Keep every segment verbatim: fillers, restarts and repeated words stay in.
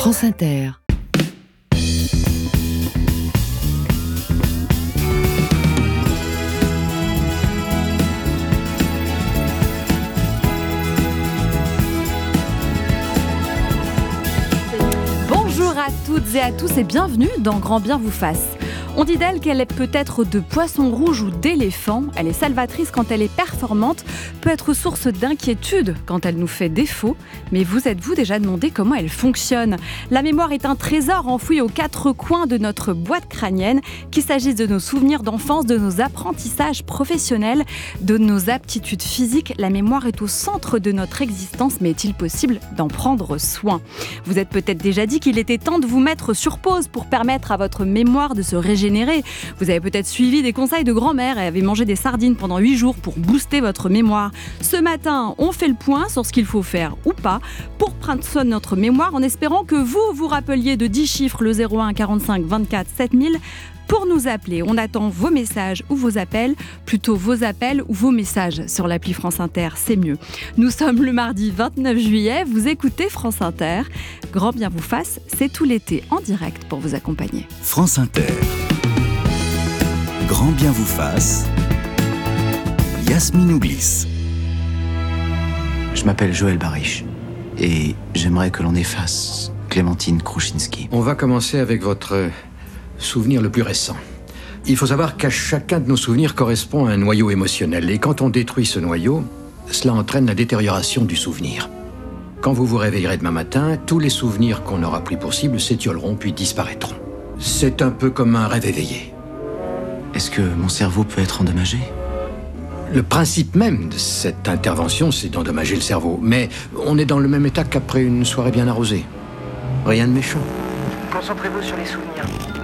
France Inter. Bonjour à toutes et à tous et bienvenue dans Grand Bien vous fasse. On dit d'elle qu'elle est peut-être de poisson rouge ou d'éléphant. Elle est salvatrice quand elle est performante, peut être source d'inquiétude quand elle nous fait défaut. Mais vous êtes-vous déjà demandé comment elle fonctionne ? La mémoire est un trésor enfoui aux quatre coins de notre boîte crânienne, qu'il s'agisse de nos souvenirs d'enfance, de nos apprentissages professionnels, de nos aptitudes physiques. La mémoire est au centre de notre existence, mais est-il possible d'en prendre soin ? Vous êtes peut-être déjà dit qu'il était temps de vous mettre sur pause pour permettre à votre mémoire de se régénérer. Vous avez peut-être suivi des conseils de grand-mère et avez mangé des sardines pendant huit jours pour booster votre mémoire. Ce matin, on fait le point sur ce qu'il faut faire ou pas pour prendre soin de notre mémoire en espérant que vous vous rappeliez de dix chiffres, le zéro un quarante-cinq vingt-quatre sept mille. Pour nous appeler, on attend vos messages ou vos appels, plutôt vos appels ou vos messages sur l'appli France Inter, c'est mieux. Nous sommes le mardi vingt-neuf juillet, vous écoutez France Inter. Grand bien vous fasse, c'est tout l'été en direct pour vous accompagner. France Inter. Grand bien vous fasse. Yasmine Oublis. Je m'appelle Joël Bariche et j'aimerais que l'on efface Clémentine Krouchinski. On va commencer avec votre souvenir le plus récent. Il faut savoir qu'à chacun de nos souvenirs correspond un noyau émotionnel. Et quand on détruit ce noyau, cela entraîne la détérioration du souvenir. Quand vous vous réveillerez demain matin, tous les souvenirs qu'on aura pris pour cible s'étioleront puis disparaîtront. C'est un peu comme un rêve éveillé. Est-ce que mon cerveau peut être endommagé ? Le principe même de cette intervention, c'est d'endommager le cerveau. Mais on est dans le même état qu'après une soirée bien arrosée. Rien de méchant. Concentrez-vous sur les souvenirs.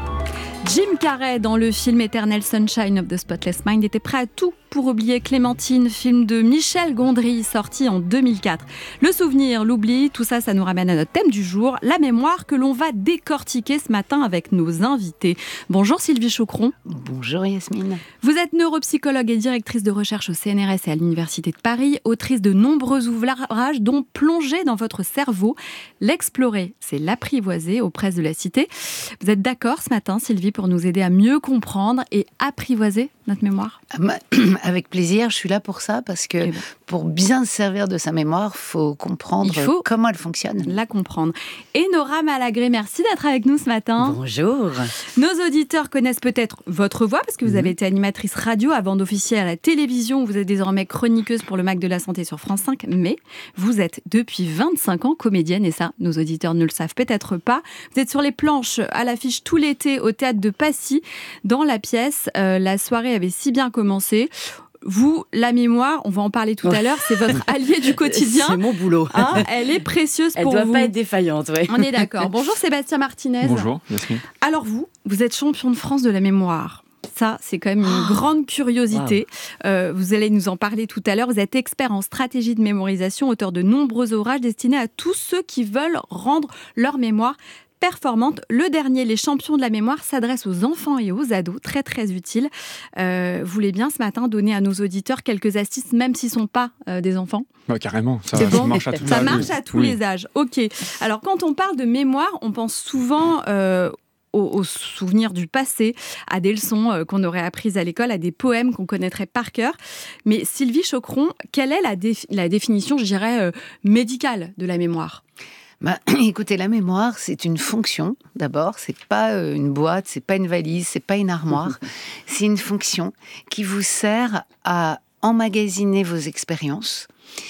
Jim Carrey, dans le film Eternal Sunshine of the Spotless Mind, était prêt à tout pour oublier Clémentine, film de Michel Gondry, sorti en deux mille quatre. Le souvenir, l'oubli, tout ça, ça nous ramène à notre thème du jour, la mémoire, que l'on va décortiquer ce matin avec nos invités. Bonjour Sylvie Chaucron. Bonjour Yasmine. Vous êtes neuropsychologue et directrice de recherche au C N R S et à l'Université de Paris, autrice de nombreux ouvrages dont Plonger dans votre cerveau. L'explorer, c'est l'apprivoiser aux presses de la Cité. Vous êtes d'accord ce matin, Sylvie, pour nous aider à mieux comprendre et apprivoiser notre mémoire ? Avec plaisir, je suis là pour ça, parce que eh ben. pour bien se servir de sa mémoire, il faut comprendre il faut comment elle fonctionne. La comprendre. Et Nora Malagré, merci d'être avec nous ce matin. Bonjour. Nos auditeurs connaissent peut-être votre voix, parce que vous mmh. avez été animatrice radio avant d'officier à la télévision. Vous êtes désormais chroniqueuse pour le Mac de la Santé sur France cinq, mais vous êtes depuis vingt-cinq ans comédienne, et ça, nos auditeurs ne le savent peut-être pas. Vous êtes sur les planches à l'affiche tout l'été au théâtre de Passy. Dans la pièce, euh, la soirée avait si bien commencé. Vous, la mémoire, on va en parler tout à l'heure, c'est votre allié du quotidien. C'est mon boulot. Hein, elle est précieuse elle pour vous. Elle ne doit pas être défaillante, oui. On est d'accord. Bonjour Sébastien Martinez. Bonjour Yasmine. Alors vous, vous êtes champion de France de la mémoire. Ça, c'est quand même une oh. grande curiosité. Wow. Euh, vous allez nous en parler tout à l'heure. Vous êtes expert en stratégie de mémorisation, auteur de nombreux ouvrages destinés à tous ceux qui veulent rendre leur mémoire performante. Le dernier, Les champions de la mémoire, s'adresse aux enfants et aux ados, très très utile. Euh, vous voulez bien ce matin donner à nos auditeurs quelques astuces, même s'ils ne sont pas euh, des enfants ? Bah, carrément, ça, C'est bon, ça marche à tous, ça les, marche à tous oui. les âges. Ok. Alors quand on parle de mémoire, on pense souvent euh, aux, aux souvenirs du passé, à des leçons euh, qu'on aurait apprises à l'école, à des poèmes qu'on connaîtrait par cœur. Mais Sylvie Chaucron, quelle est la, dé- la définition, je dirais, euh, médicale de la mémoire ? Bah, écoutez, la mémoire, c'est une fonction, d'abord. C'est pas une boîte, c'est pas une valise, c'est pas une armoire. C'est une fonction qui vous sert à emmagasiner vos expériences,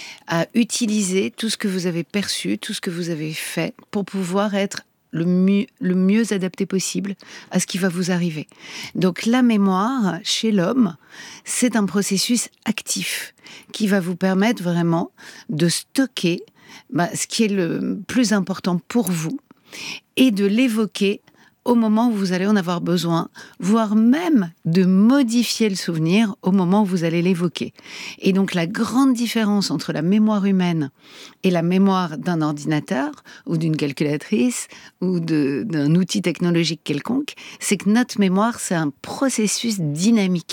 à utiliser tout ce que vous avez perçu, tout ce que vous avez fait, pour pouvoir être le mieux, le mieux adapté possible à ce qui va vous arriver. Donc la mémoire, chez l'homme, c'est un processus actif qui va vous permettre vraiment de stocker bah, ce qui est le plus important pour vous et de l'évoquer au moment où vous allez en avoir besoin, voire même de modifier le souvenir au moment où vous allez l'évoquer. Et donc la grande différence entre la mémoire humaine et la mémoire d'un ordinateur ou d'une calculatrice ou de, d'un outil technologique quelconque, c'est que notre mémoire, c'est un processus dynamique.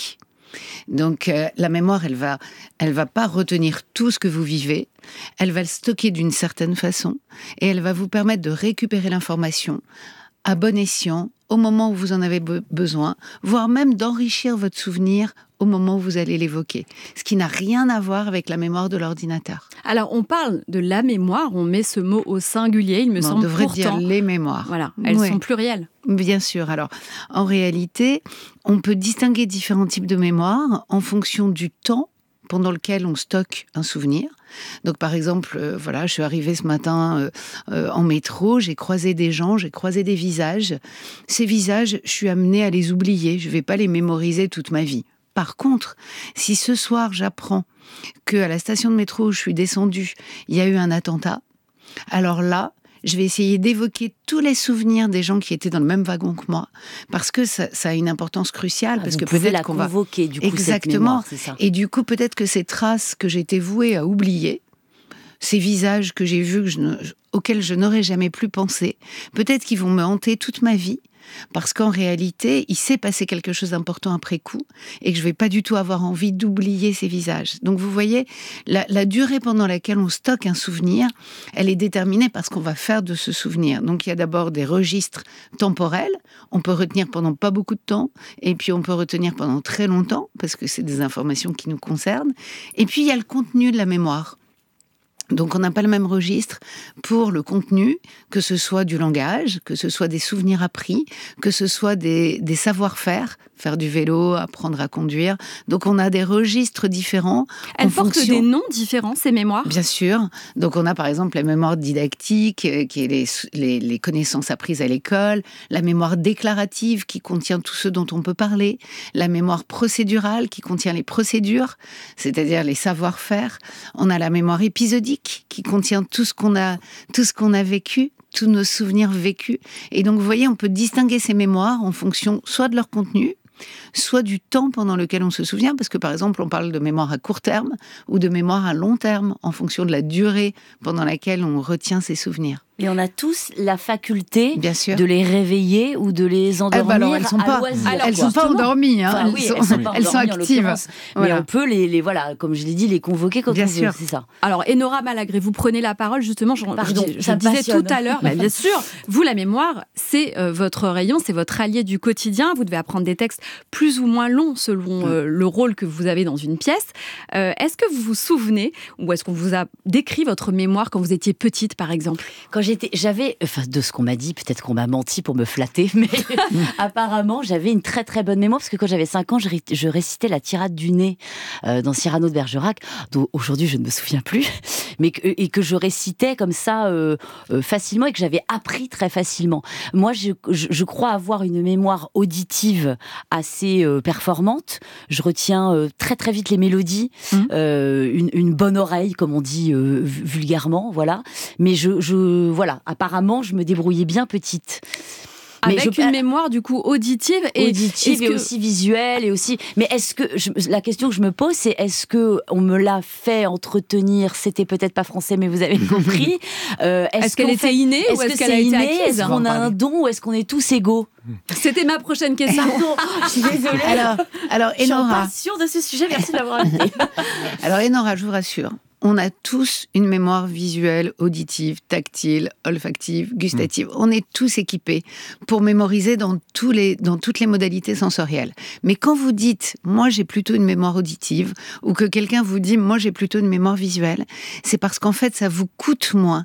Donc euh, la mémoire, elle va, elle va pas retenir tout ce que vous vivez, elle va le stocker d'une certaine façon et elle va vous permettre de récupérer l'information à bon escient, au moment où vous en avez be- besoin, voire même d'enrichir votre souvenir au moment où vous allez l'évoquer. Ce qui n'a rien à voir avec la mémoire de l'ordinateur. Alors, on parle de la mémoire, on met ce mot au singulier, il me Bon, semble on devrait pourtant... dire les mémoires. Voilà, elles Ouais. sont plurielles. Bien sûr. Alors, en réalité, on peut distinguer différents types de mémoire en fonction du temps pendant lequel on stocke un souvenir. Donc, par exemple, euh, voilà, je suis arrivée ce matin euh, euh, en métro, j'ai croisé des gens, j'ai croisé des visages. Ces visages, je suis amenée à les oublier. Je ne vais pas les mémoriser toute ma vie. Par contre, si ce soir, j'apprends qu'à la station de métro où je suis descendue, il y a eu un attentat, alors là, je vais essayer d'évoquer tous les souvenirs des gens qui étaient dans le même wagon que moi, parce que ça, ça a une importance cruciale. Ah, parce vous que pouvez peut-être la qu'on va convoquer, du coup, exactement. cette mémoire, c'est ça. Et du coup, peut-être que ces traces que j'étais vouée à oublier, ces visages que j'ai vus, que je ne, auxquels je n'aurais jamais plus pensé, peut-être qu'ils vont me hanter toute ma vie. Parce qu'en réalité, il s'est passé quelque chose d'important après coup et que je ne vais pas du tout avoir envie d'oublier ces visages. Donc vous voyez, la, la durée pendant laquelle on stocke un souvenir, elle est déterminée par ce qu'on va faire de ce souvenir. Donc il y a d'abord des registres temporels, on peut retenir pendant pas beaucoup de temps et puis on peut retenir pendant très longtemps parce que c'est des informations qui nous concernent. Et puis il y a le contenu de la mémoire. Donc on n'a pas le même registre pour le contenu, que ce soit du langage, que ce soit des souvenirs appris, que ce soit des, des savoir-faire, faire du vélo, apprendre à conduire. Donc on a des registres différents. Elles en portent fonction... des noms différents, ces mémoires ? Bien sûr. Donc on a par exemple la mémoire didactique, euh, qui est les, les, les connaissances apprises à l'école, la mémoire déclarative qui contient tout ce dont on peut parler, la mémoire procédurale qui contient les procédures, c'est-à-dire les savoir-faire. On a la mémoire épisodique qui contient tout ce qu'on a, tout ce qu'on a vécu, tous nos souvenirs vécus. Et donc, vous voyez, on peut distinguer ces mémoires en fonction soit de leur contenu, soit du temps pendant lequel on se souvient, parce que par exemple, on parle de mémoire à court terme ou de mémoire à long terme, en fonction de la durée pendant laquelle on retient ses souvenirs. Et on a tous la faculté Bien sûr. de les réveiller ou de les endormir. Eh ben alors, elles sont à pas, loisir, elles quoi. sont pas endormies, hein. Enfin, elles, oui, sont, elles sont, pas elles sont endormies, en actives. l'occurrence. Voilà. Mais on peut les, les, voilà, comme je l'ai dit, les convoquer quand Bien on sûr. veut, c'est ça. Alors, Enora Malagré, vous prenez la parole, justement, je, Pardon, je, je ça me disais passionne. tout à l'heure, bah, bien sûr, vous, la mémoire, c'est euh, votre rayon, c'est votre allié du quotidien, vous devez apprendre des textes plus ou moins longs selon euh, le rôle que vous avez dans une pièce. Euh, est-ce que vous vous souvenez, ou est-ce qu'on vous a décrit votre mémoire quand vous étiez petite, par exemple ? Quand j'étais, j'avais, enfin, de ce qu'on m'a dit, peut-être qu'on m'a menti pour me flatter, mais apparemment, j'avais une très très bonne mémoire, parce que quand j'avais cinq ans, je, ré- je récitais la tirade du nez euh, dans Cyrano de Bergerac, dont aujourd'hui je ne me souviens plus, mais que, et que je récitais comme ça euh, euh, facilement et que j'avais appris très facilement. Moi, je, je, je crois avoir une mémoire auditive assez euh, performante. Je retiens euh, très très vite les mélodies, Mmh. euh, une, une bonne oreille, comme on dit euh, vulgairement, voilà. Mais je, je, voilà, apparemment, je me débrouillais bien petite. Mais Avec je- une mémoire, du coup, auditive et, auditive est-ce et que- aussi visuelle et aussi. Mais est-ce que je- la question que je me pose, c'est est-ce que on me l'a fait entretenir? C'était peut-être pas français, mais vous avez compris. Euh, Est-ce qu'elle qu'en était fait- innée ou est-ce est-ce que qu'elle a c'est été inné? acquise? Est-ce qu'on a un don ou est-ce qu'on est tous égaux? C'était ma prochaine question. Pardon, je suis désolée. Alors, alors je suis en Enora, passion de ce sujet. Merci de l'avoir invité. alors Enora, je vous rassure, on a tous une mémoire visuelle, auditive, tactile, olfactive, gustative. Mmh. On est tous équipés pour mémoriser dans, tous les, dans toutes les modalités sensorielles. Mais quand vous dites « moi j'ai plutôt une mémoire auditive » ou que quelqu'un vous dit « moi j'ai plutôt une mémoire visuelle », c'est parce qu'en fait ça vous coûte moins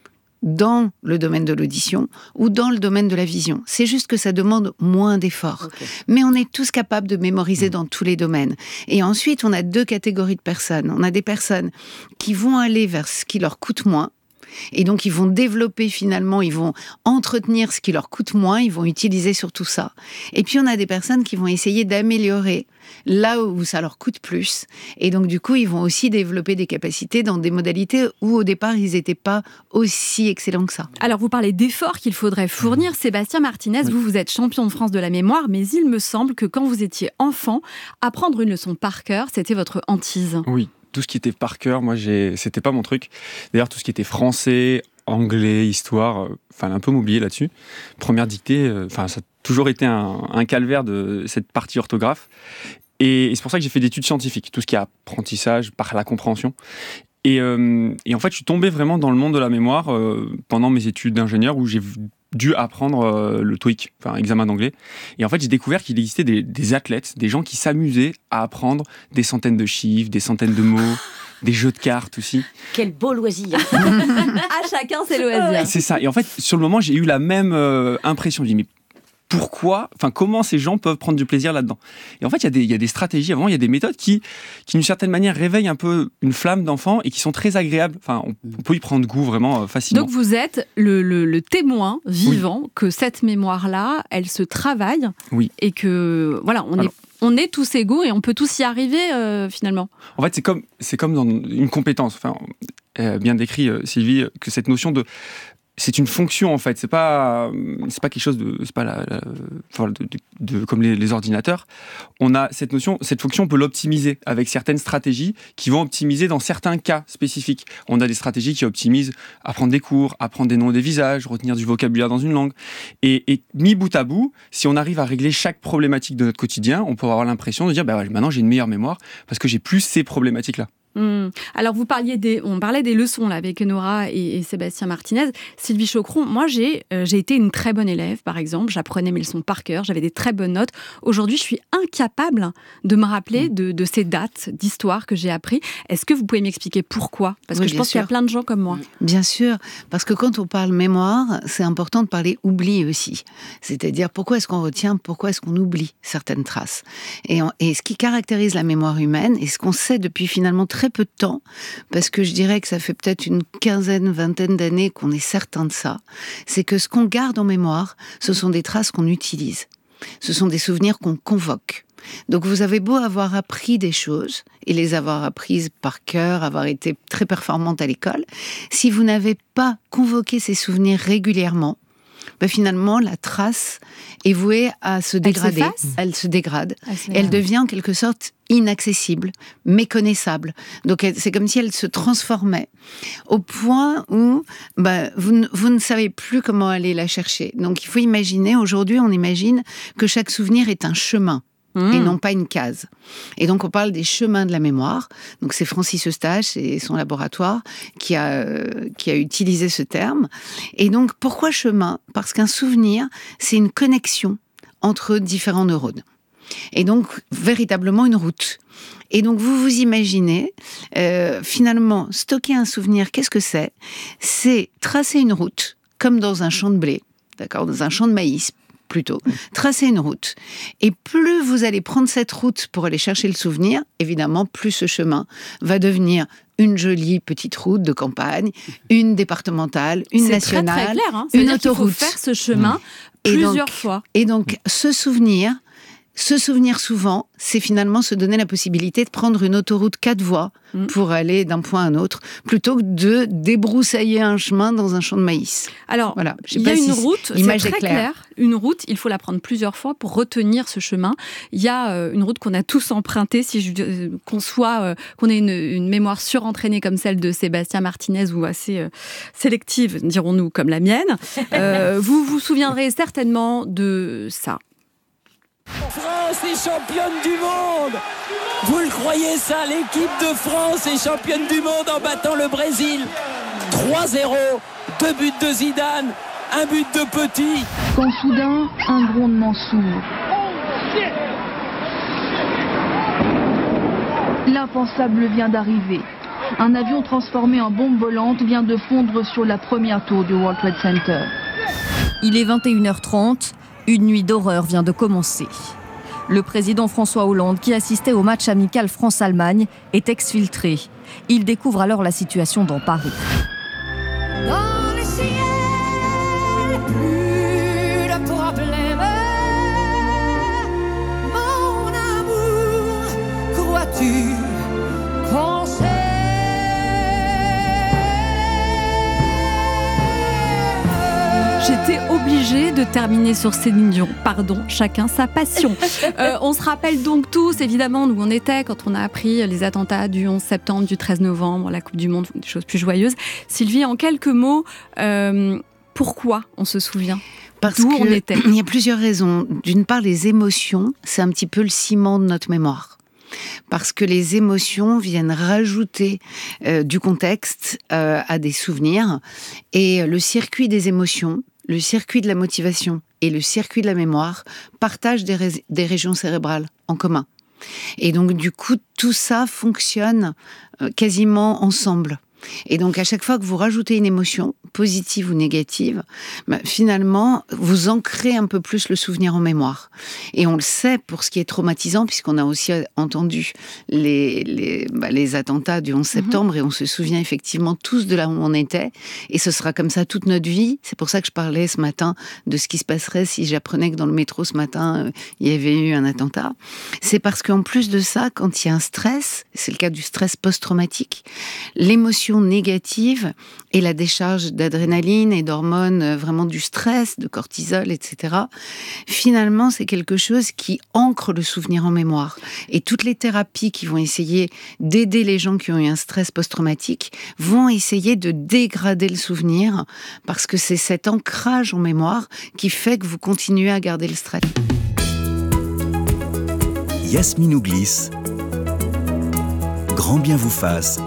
dans le domaine de l'audition ou dans le domaine de la vision. C'est juste que ça demande moins d'efforts. Okay. Mais on est tous capables de mémoriser mmh. dans tous les domaines. Et ensuite, on a deux catégories de personnes. On a des personnes qui vont aller vers ce qui leur coûte moins. Et donc, ils vont développer finalement, ils vont entretenir ce qui leur coûte moins, ils vont utiliser surtout ça. Et puis, on a des personnes qui vont essayer d'améliorer là où ça leur coûte plus. Et donc, du coup, ils vont aussi développer des capacités dans des modalités où, au départ, ils n'étaient pas aussi excellents que ça. Alors, vous parlez d'efforts qu'il faudrait fournir. Sébastien Martinez, oui. vous, vous êtes champion de France de la mémoire, mais il me semble que quand vous étiez enfant, apprendre une leçon par cœur, c'était votre hantise. Oui. Tout ce qui était par cœur, moi, j'ai... c'était pas mon truc. D'ailleurs, tout ce qui était français, anglais, histoire, euh, fallait un peu m'oublier là-dessus. Première dictée, enfin, euh, ça a toujours été un, un calvaire de cette partie orthographe. Et, et c'est pour ça que j'ai fait des études scientifiques, tout ce qui est apprentissage par la compréhension. Et, euh, et en fait, je suis tombé vraiment dans le monde de la mémoire euh, pendant mes études d'ingénieur où j'ai dû apprendre euh, le TOEIC, enfin examen d'anglais. Et en fait, j'ai découvert qu'il existait des, des athlètes, des gens qui s'amusaient à apprendre des centaines de chiffres, des centaines de mots, des jeux de cartes aussi. Quel beau loisir. À chacun ses loisirs. C'est ça. Et en fait, sur le moment, j'ai eu la même euh, impression. Je me dis, mais pourquoi, enfin, comment ces gens peuvent prendre du plaisir là-dedans? Et en fait, il y a des, il y a des stratégies, avant, il y a des méthodes qui, qui, d'une certaine manière, réveillent un peu une flamme d'enfant et qui sont très agréables. Enfin, on, on peut y prendre goût vraiment euh, facilement. Donc, vous êtes le, le, le témoin vivant oui. que cette mémoire-là, elle se travaille. Oui. Et que, voilà, on Alors, est... On est tous égaux et on peut tous y arriver euh, finalement. En fait, c'est comme, c'est comme dans une compétence. Enfin, euh, bien décrit, euh, Sylvie, que cette notion de... C'est une fonction en fait, c'est pas c'est pas quelque chose de c'est pas la, la enfin, de, de, de comme les, les ordinateurs. On a cette notion, cette fonction, on peut l'optimiser avec certaines stratégies qui vont optimiser dans certains cas spécifiques. On a des stratégies qui optimisent apprendre des cours, apprendre des noms des visages, retenir du vocabulaire dans une langue. Et, et mis bout à bout, si on arrive à régler chaque problématique de notre quotidien, on peut avoir l'impression de dire bah ouais, maintenant j'ai une meilleure mémoire parce que j'ai plus ces problématiques là. Mmh. Alors, vous parliez des, on parlait des leçons là, avec Nora et, et Sébastien Martinez. Sylvie Choqueron, moi, j'ai, euh, j'ai été une très bonne élève, par exemple. J'apprenais mes leçons par cœur, j'avais des très bonnes notes. Aujourd'hui, je suis incapable de me rappeler mmh. de, de ces dates d'histoire que j'ai appris. Est-ce que vous pouvez m'expliquer pourquoi? Parce que oui, je pense sûr. qu'il y a plein de gens comme moi. Bien sûr, parce que quand on parle mémoire, c'est important de parler oubli aussi. C'est-à-dire, pourquoi est-ce qu'on retient, pourquoi est-ce qu'on oublie certaines traces? Et, on, et ce qui caractérise la mémoire humaine, et ce qu'on sait depuis finalement très très peu de temps, parce que je dirais que ça fait peut-être une quinzaine, vingtaine d'années qu'on est certain de ça, c'est que ce qu'on garde en mémoire, ce sont des traces qu'on utilise. Ce sont des souvenirs qu'on convoque. Donc vous avez beau avoir appris des choses, et les avoir apprises par cœur, avoir été très performante à l'école, si vous n'avez pas convoqué ces souvenirs régulièrement, ben finalement, la trace est vouée à se dégrader. Elle, elle se dégrade. Elle, se elle devient en quelque sorte inaccessible, méconnaissable. Donc c'est comme si elle se transformait au point où ben, vous, vous ne savez plus comment aller la chercher. Donc il faut imaginer, aujourd'hui on imagine que chaque souvenir est un chemin. Mmh. Et non pas une case. Et donc on parle des chemins de la mémoire. Donc c'est Francis Eustache et son laboratoire qui a, euh, qui a utilisé ce terme. Et donc pourquoi chemin? Parce qu'un souvenir, c'est une connexion entre différents neurones. Et donc véritablement une route. Et donc vous vous imaginez, euh, finalement, stocker un souvenir, qu'est-ce que c'est? C'est tracer une route, comme dans un champ de blé, d'accord, dans un champ de maïs, plutôt, tracer une route. Et plus vous allez prendre cette route pour aller chercher le souvenir, évidemment, plus ce chemin va devenir une jolie petite route de campagne, une départementale, une c'est nationale, très, très clair, hein. une autoroute. Il faut faire ce chemin mmh. plusieurs et donc, fois. Et donc, ce souvenir, se souvenir souvent, c'est finalement se donner la possibilité de prendre une autoroute quatre voies mmh. pour aller d'un point à un autre, plutôt que de débroussailler un chemin dans un champ de maïs. Alors, voilà. il y a une si route, c'est très clair. Une route, il faut la prendre plusieurs fois pour retenir ce chemin. Il y a euh, une route qu'on a tous empruntée, si je euh, qu'on soit, euh, qu'on ait une, une mémoire surentraînée comme celle de Sébastien Martinez ou assez euh, sélective, dirons-nous, comme la mienne. Euh, vous vous souviendrez certainement de ça. France est championne du monde! Vous le croyez ça? L'équipe de France est championne du monde en battant le Brésil. trois zéro, deux buts de Zidane, un but de Petit. Quand soudain, un grondement sourd. L'impensable vient d'arriver. Un avion transformé en bombe volante vient de fondre sur la première tour du World Trade Center. Il est vingt et une heures trente. Une nuit d'horreur vient de commencer. Le président François Hollande, qui assistait au match amical France-Allemagne, est exfiltré. Il découvre alors la situation dans Paris. Dans le ciel, plus de problème. Mon amour, crois-tu qu'on sait? J'étais obligée de terminer sur Céline Dion. Pardon, chacun sa passion. Euh, on se rappelle donc tous, évidemment, d'où on était quand on a appris les attentats du onze septembre, du treize novembre, la Coupe du Monde, des choses plus joyeuses. Sylvie, en quelques mots, euh, pourquoi on se souvient ? Parce d'où on était. Il y a plusieurs raisons. D'une part, les émotions, c'est un petit peu le ciment de notre mémoire. Parce que les émotions viennent rajouter euh, du contexte euh, à des souvenirs. Et le circuit des émotions, le circuit de la motivation et le circuit de la mémoire partagent des, ré- des régions cérébrales en commun. Et donc, du coup, tout ça fonctionne euh, quasiment ensemble. Et donc, à chaque fois que vous rajoutez une émotion, positive ou négative, bah, finalement, vous ancrez un peu plus le souvenir en mémoire. Et on le sait pour ce qui est traumatisant, puisqu'on a aussi entendu les, les, bah, les attentats du onze septembre, mmh. et on se souvient effectivement tous de là où on était. Et ce sera comme ça toute notre vie. C'est pour ça que je parlais ce matin de ce qui se passerait si j'apprenais que dans le métro ce matin, euh, il y avait eu un attentat. C'est parce qu'en plus de ça, quand il y a un stress, c'est le cas du stress post-traumatique, l'émotion négative et la décharge d'adrénaline et d'hormones, vraiment du stress, de cortisol, et cetera. Finalement, c'est quelque chose qui ancre le souvenir en mémoire. Et toutes les thérapies qui vont essayer d'aider les gens qui ont eu un stress post-traumatique vont essayer de dégrader le souvenir parce que c'est cet ancrage en mémoire qui fait que vous continuez à garder le stress. Yasmine Ouglis, Grand bien vous fasse,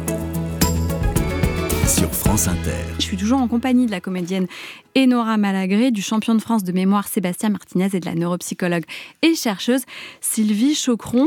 sur France Inter. Je suis toujours en compagnie de la comédienne Enora Malagré, du champion de France de mémoire Sébastien Martinez et de la neuropsychologue et chercheuse Sylvie Choqueron.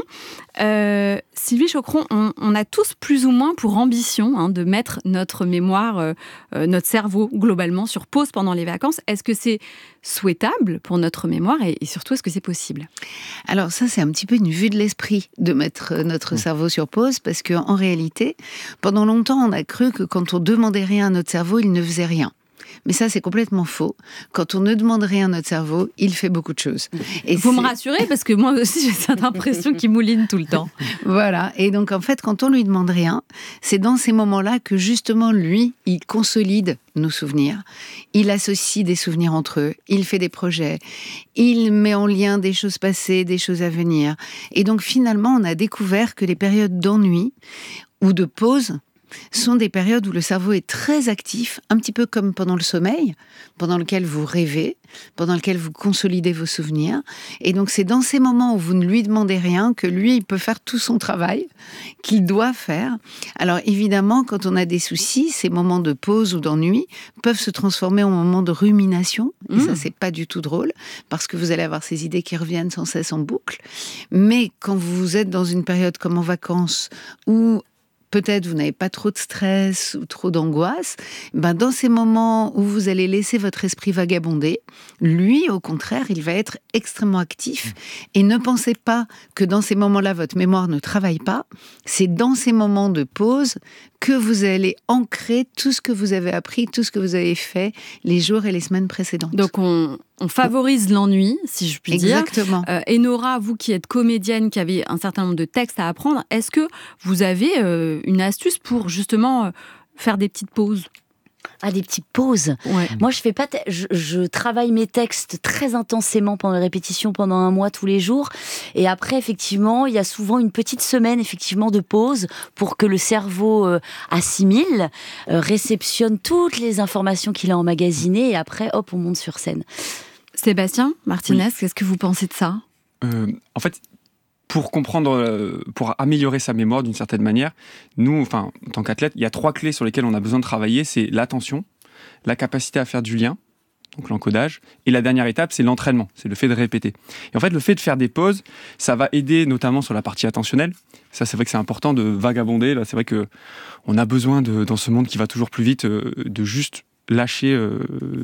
Euh, Sylvie Choqueron, on, on a tous plus ou moins pour ambition hein, de mettre notre mémoire, euh, euh, notre cerveau globalement sur pause pendant les vacances. Est-ce que c'est souhaitable pour notre mémoire et, et surtout est-ce que c'est possible ? Alors ça, c'est un petit peu une vue de l'esprit de mettre notre mmh. cerveau sur pause parce qu'en réalité, pendant longtemps, on a cru que quand on demandait rien à notre cerveau, il ne faisait rien. Mais ça, c'est complètement faux. Quand on ne demande rien à notre cerveau, il fait beaucoup de choses. Et vous c'est... me rassurez, parce que moi aussi, j'ai cette impression qu'il mouline tout le temps. Voilà. Et donc, en fait, quand on lui demande rien, c'est dans ces moments-là que, justement, lui, il consolide nos souvenirs. Il associe des souvenirs entre eux. Il fait des projets. Il met en lien des choses passées, des choses à venir. Et donc, finalement, on a découvert que les périodes d'ennui ou de pause sont des périodes où le cerveau est très actif, un petit peu comme pendant le sommeil, pendant lequel vous rêvez, pendant lequel vous consolidez vos souvenirs. Et donc, c'est dans ces moments où vous ne lui demandez rien que lui, il peut faire tout son travail qu'il doit faire. Alors, évidemment, quand on a des soucis, ces moments de pause ou d'ennui peuvent se transformer en moments de rumination. Et mmh. ça, c'est pas du tout drôle, parce que vous allez avoir ces idées qui reviennent sans cesse en boucle. Mais quand vous êtes dans une période comme en vacances, où peut-être vous n'avez pas trop de stress ou trop d'angoisse, ben dans ces moments où vous allez laisser votre esprit vagabonder, lui, au contraire, il va être extrêmement actif. Et ne pensez pas que dans ces moments-là, votre mémoire ne travaille pas. C'est dans ces moments de pause que vous allez ancrer tout ce que vous avez appris, tout ce que vous avez fait les jours et les semaines précédentes. Donc on, on favorise l'ennui, si je puis Exactement. dire. Exactement. Euh, et Nora, vous qui êtes comédienne, qui avez un certain nombre de textes à apprendre, est-ce que vous avez euh, une astuce pour justement euh, faire des petites pauses ? Ah, des petites pauses. Ouais. Moi, je fais pas. Te... Je, je travaille mes textes très intensément pendant les répétitions, pendant un mois tous les jours. Et après, effectivement, il y a souvent une petite semaine, effectivement, de pause pour que le cerveau euh, assimile, euh, réceptionne toutes les informations qu'il a emmagasinées. Et après, hop, on monte sur scène. Sébastien Martinez, oui. Qu'est-ce que vous pensez de ça ? euh, En fait. Pour comprendre, pour améliorer sa mémoire d'une certaine manière, nous, enfin, en tant qu'athlète, il y a trois clés sur lesquelles on a besoin de travailler. C'est l'attention, la capacité à faire du lien, donc l'encodage, et la dernière étape, c'est l'entraînement, c'est le fait de répéter. Et en fait, le fait de faire des pauses, ça va aider notamment sur la partie attentionnelle. Ça, c'est vrai que c'est important de vagabonder. Là, c'est vrai que on a besoin de, dans ce monde qui va toujours plus vite, de juste lâcher euh,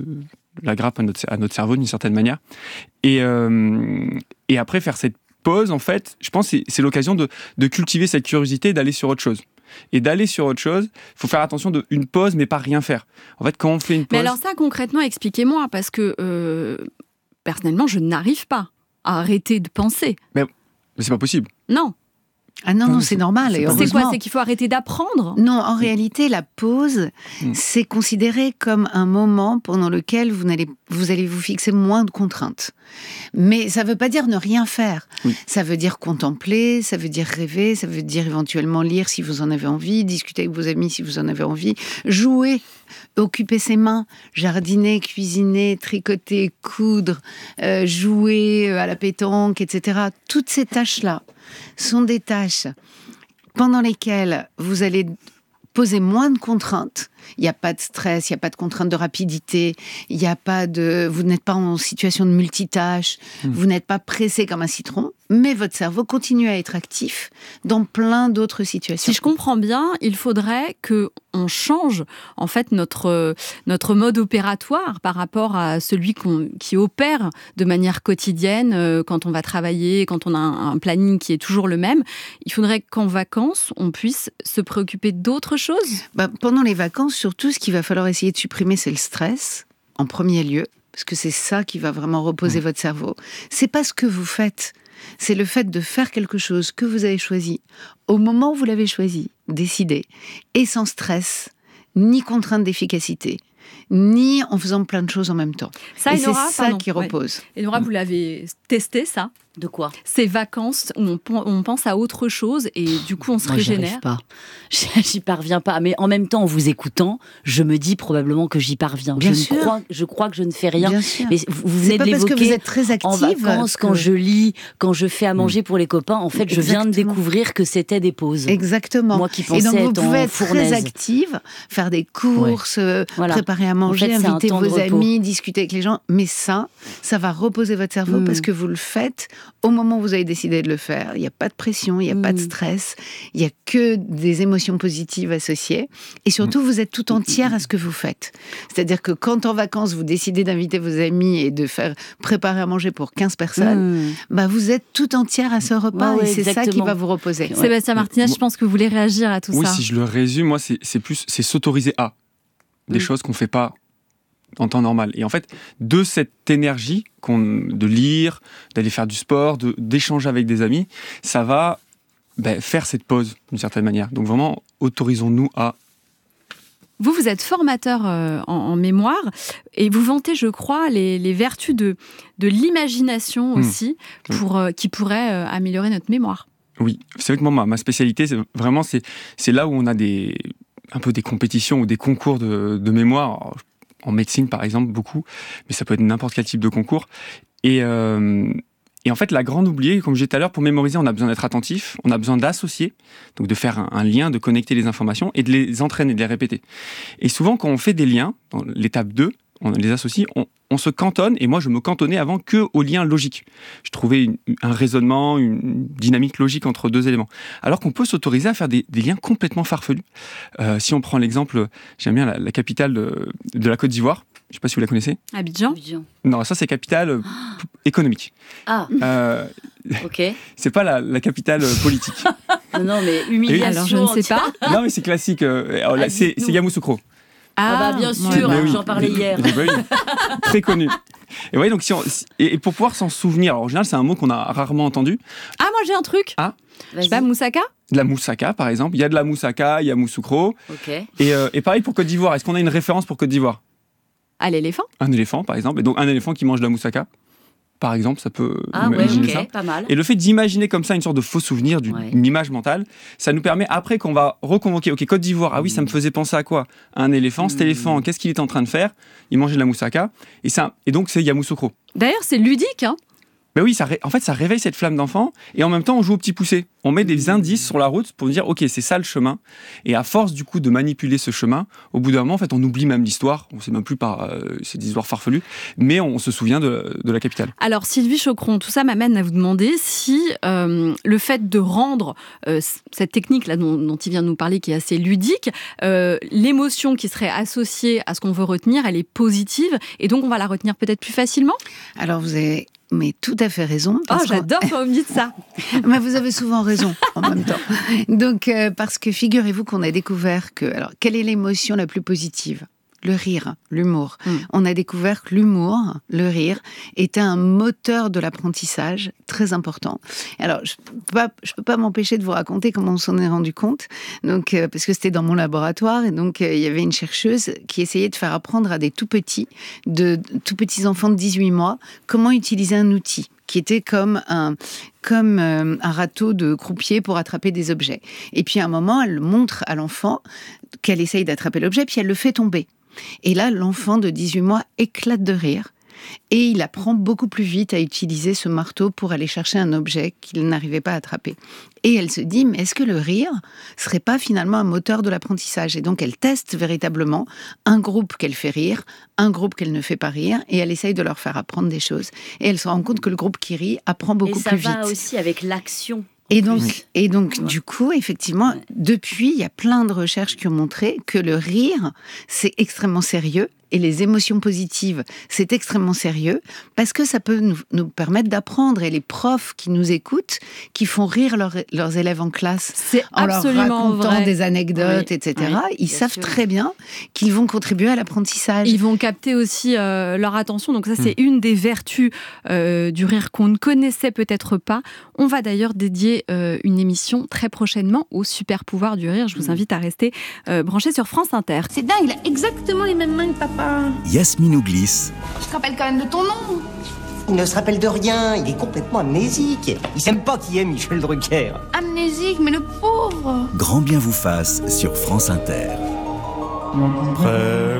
la grappe à notre, à notre cerveau d'une certaine manière. Et, euh, et après, faire cette pause, en fait, je pense que c'est, c'est l'occasion de, de cultiver cette curiosité et d'aller sur autre chose. Et d'aller sur autre chose, il faut faire attention de une pause, mais pas rien faire. En fait, quand on fait une pause... Mais alors ça, concrètement, expliquez-moi, parce que, euh, personnellement, je n'arrive pas à arrêter de penser. Mais, mais c'est pas possible. Non. Ah non, non, c'est normal. Et c'est quoi? C'est qu'il faut arrêter d'apprendre? Non, en réalité, la pause, mmh. c'est considéré comme un moment pendant lequel vous allez, vous allez vous fixer moins de contraintes. Mais ça ne veut pas dire ne rien faire. Oui. Ça veut dire contempler, ça veut dire rêver, ça veut dire éventuellement lire si vous en avez envie, discuter avec vos amis si vous en avez envie, jouer, occuper ses mains, jardiner, cuisiner, tricoter, coudre, euh, jouer à la pétanque, et cetera. Toutes ces tâches-là sont des tâches pendant lesquelles vous allez poser moins de contraintes. Il n'y a pas de stress, il n'y a pas de contrainte de rapidité, il n'y a pas de, vous n'êtes pas en situation de multitâche, mmh. vous n'êtes pas pressé comme un citron, mais votre cerveau continue à être actif dans plein d'autres situations. Si je comprends bien, il faudrait que on change en fait notre notre mode opératoire par rapport à celui qu'on, qui opère de manière quotidienne euh, quand on va travailler, quand on a un, un planning qui est toujours le même. Il faudrait qu'en vacances, on puisse se préoccuper d'autres choses. Bah, pendant les vacances, surtout, ce qu'il va falloir essayer de supprimer, c'est le stress, en premier lieu, parce que c'est ça qui va vraiment reposer mmh. votre cerveau. C'est pas ce que vous faites, c'est le fait de faire quelque chose que vous avez choisi, au moment où vous l'avez choisi, décidé, et sans stress, ni contrainte d'efficacité, ni en faisant plein de choses en même temps. Ça, et Enora, c'est ça pardon, qui repose. Ouais. Enora, vous l'avez testé, ça? De quoi? Ces vacances où on, on pense à autre chose et du coup on se Moi, régénère. J'y arrive pas. J'y parviens pas. Mais en même temps, en vous écoutant, je me dis probablement que j'y parviens. Bien je, sûr. Crois, je crois que je ne fais rien. Bien sûr. Mais vous, vous venez c'est de l'évoquer. C'est pas parce que vous êtes très active. En vacances, que... quand je lis, quand je fais à manger pour les copains, en fait, Exactement. je viens de découvrir que c'était des pauses. Exactement. Moi qui pensais et donc vous être pouvez en être fournaise. très active, faire des courses, ouais. voilà. préparer à manger, en fait, inviter un vos amis, discuter avec les gens. Mais ça, ça va reposer votre cerveau mmh. parce que vous le faites au moment où vous avez décidé de le faire. Il n'y a pas de pression, il n'y a mmh. pas de stress, il n'y a que des émotions positives associées. Et surtout, vous êtes tout entière à ce que vous faites. C'est-à-dire que quand en vacances, vous décidez d'inviter vos amis et de faire préparer à manger pour quinze personnes, mmh. bah vous êtes tout entière à ce repas ouais, et c'est exactement. ça qui va vous reposer. Ouais. Sébastien Martinez, je pense que vous voulez réagir à tout oui, ça. Oui, si je le résume, moi, c'est, c'est plus c'est s'autoriser à des mmh. choses qu'on ne fait pas en temps normal. Et en fait, de cette énergie qu'on, de lire, d'aller faire du sport, de, d'échanger avec des amis, ça va ben, faire cette pause d'une certaine manière. Donc vraiment, autorisons-nous à... Vous, vous êtes formateur euh, en, en mémoire et vous vantez, je crois, les, les vertus de, de l'imagination aussi, mmh. pour, euh, qui pourraient euh, améliorer notre mémoire. Oui, c'est vrai que moi, ma, ma spécialité, c'est vraiment, c'est, c'est là où on a des, un peu des compétitions ou des concours de, de mémoire. Alors, en médecine, par exemple, beaucoup, mais ça peut être n'importe quel type de concours. Et, euh, et en fait, la grande oubliée, comme je disais tout à l'heure, pour mémoriser, on a besoin d'être attentif, on a besoin d'associer, donc de faire un, un lien, de connecter les informations et de les entraîner, de les répéter. Et souvent, quand on fait des liens, dans l'étape deux, on les associe, on, on se cantonne, et moi je me cantonnais avant que aux liens logiques. Je trouvais une, un raisonnement, une dynamique logique entre deux éléments. Alors qu'on peut s'autoriser à faire des, des liens complètement farfelus. Euh, si on prend l'exemple, j'aime bien la, la capitale de, de la Côte d'Ivoire, je ne sais pas si vous la connaissez. Abidjan. Abidjan. Non, ça c'est capitale euh, p- économique. Ah, euh, ok. C'est pas la, la capitale politique. non, non, mais humiliation. Alors je ne sais pas. Non, mais c'est classique. Euh, alors, là, c'est, c'est Yamoussoukro. Ah, ah bah bien sûr, oui. j'en parlais hier. Oui, oui. Très connu. Et ouais, donc si on, et pour pouvoir s'en souvenir, alors en général c'est un mot qu'on a rarement entendu. Ah, moi j'ai un truc. Ah. Je sais pas, moussaka. De la moussaka par exemple. Il y a de la moussaka, il y a moussoukro. Ok. Et, euh, et pareil pour Côte d'Ivoire. Est-ce qu'on a une référence pour Côte d'Ivoire? Ah, l'éléphant. Un éléphant par exemple. Et donc un éléphant qui mange de la moussaka. Par exemple, ça peut ah ouais, imaginer okay, ça. Pas mal. Et le fait d'imaginer comme ça une sorte de faux souvenir, d'une ouais. image mentale, ça nous permet après qu'on va reconvoquer. Ok, Côte d'Ivoire. Ah oui, ça me faisait penser à quoi? À un éléphant. Mmh. Cet éléphant, qu'est-ce qu'il était en train de faire? Il mangeait de la moussaka. Et ça, et donc c'est Yamoussoukro. D'ailleurs, c'est ludique, hein. Ben oui, ça ré... en fait, ça réveille cette flamme d'enfant et en même temps, on joue au petit poussé. On met des indices sur la route pour dire, ok, c'est ça le chemin. Et à force du coup de manipuler ce chemin, au bout d'un moment, en fait, on oublie même l'histoire. On ne sait même plus par, euh, c'est des histoires farfelues, mais on se souvient de, de la capitale. Alors, Sylvie Choqueron, tout ça m'amène à vous demander si euh, le fait de rendre euh, cette technique là dont, dont il vient de nous parler, qui est assez ludique, euh, l'émotion qui serait associée à ce qu'on veut retenir, elle est positive, et donc on va la retenir peut-être plus facilement. Alors vous avez mais tout à fait raison. Oh, j'adore quand vous me dites ça. Mais vous avez souvent raison en même temps. Donc, euh, parce que figurez-vous qu'on a découvert que... Alors, quelle est l'émotion la plus positive? le rire, l'humour. Mmh. On a découvert que l'humour, le rire, était un moteur de l'apprentissage très important. Alors, je ne peux pas, je peux pas m'empêcher de vous raconter comment on s'en est rendu compte, donc, euh, parce que c'était dans mon laboratoire, et donc euh, il y avait une chercheuse qui essayait de faire apprendre à des tout petits, de, de tout petits enfants de dix-huit mois, comment utiliser un outil qui était comme un, comme euh, un râteau de croupier pour attraper des objets. Et puis à un moment, elle montre à l'enfant qu'elle essaye d'attraper l'objet, puis elle le fait tomber. Et là, l'enfant de dix-huit mois éclate de rire. Et il apprend beaucoup plus vite à utiliser ce marteau pour aller chercher un objet qu'il n'arrivait pas à attraper. Et elle se dit, mais est-ce que le rire serait pas finalement un moteur de l'apprentissage ? Et donc elle teste véritablement un groupe qu'elle fait rire, un groupe qu'elle ne fait pas rire, et elle essaye de leur faire apprendre des choses. Et elle se rend compte que le groupe qui rit apprend beaucoup plus vite. Et ça va aussi avec l'action. Et donc, et donc ouais. du coup, effectivement, ouais. depuis, il y a plein de recherches qui ont montré que le rire, c'est extrêmement sérieux. Et les émotions positives, c'est extrêmement sérieux parce que ça peut nous, nous permettre d'apprendre. Et les profs qui nous écoutent, qui font rire leur, leurs élèves en classe c'est en leur racontant vrai. des anecdotes, oui. et cetera, Oui, ils savent sûr. très bien qu'ils vont contribuer à l'apprentissage. Ils vont capter aussi euh, leur attention. Donc ça, c'est mmh. une des vertus euh, du rire qu'on ne connaissait peut-être pas. On va d'ailleurs dédier euh, une émission très prochainement au super pouvoir du rire. Je vous invite à rester euh, branchés sur France Inter. C'est dingue, il a exactement les mêmes mains que papa. Yasmine Ouglis. Tu te rappelles quand même de ton nom ? Il ne se rappelle de rien, il est complètement amnésique. Il sait même pas qui est Michel Drucker. Amnésique, mais le pauvre. Grand bien vous fasse sur France Inter. Prêt ?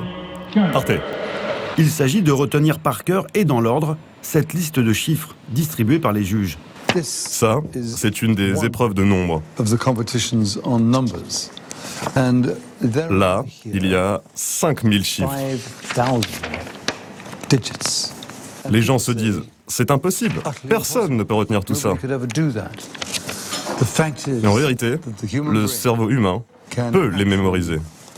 Partez. Il s'agit de retenir par cœur et dans l'ordre cette liste de chiffres distribués par les juges. Ça, c'est une des épreuves de nombre. Là, il y a cinq mille chiffres. Les gens se disent, c'est impossible, personne ne peut retenir tout ça. Mais en vérité, le cerveau humain peut les mémoriser.